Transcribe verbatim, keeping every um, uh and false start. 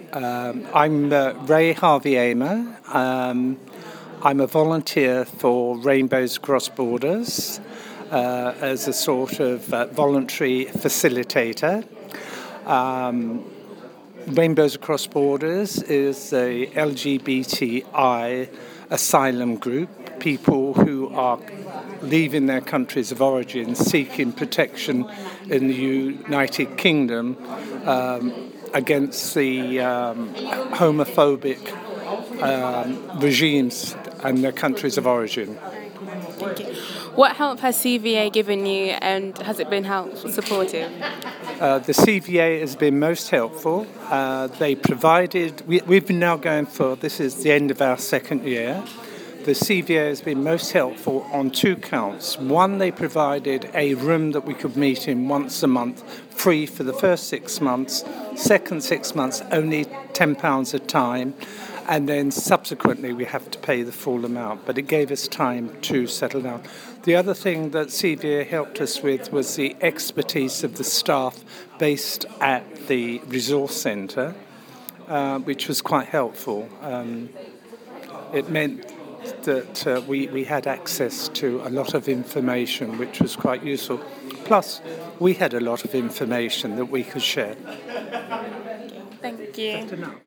Um, I'm uh, Ray Harvey Amer. Um, I'm a volunteer for Rainbows Across Borders uh, as a sort of uh, voluntary facilitator. Um, Rainbows Across Borders is a L G B T I asylum group, people who are leaving their countries of origin, seeking protection in the United Kingdom um, against the um, homophobic um, regimes and their countries of origin. Thank you. What help has C V A given you, and has it been help supportive? Uh, the C V A has been most helpful. Uh, they provided, we, we've been now going for, this is the end of our second year. The C V A has been most helpful on two counts. One, they provided a room that we could meet in once a month, free for the first six months. Second six months, only ten pounds a time. And then subsequently we have to pay the full amount. But it gave us time to settle down. The other thing that C V A helped us with was the expertise of the staff based at the resource centre, uh, which was quite helpful. Um, it meant that uh, we, we had access to a lot of information, which was quite useful. Plus, we had a lot of information that we could share. Thank you.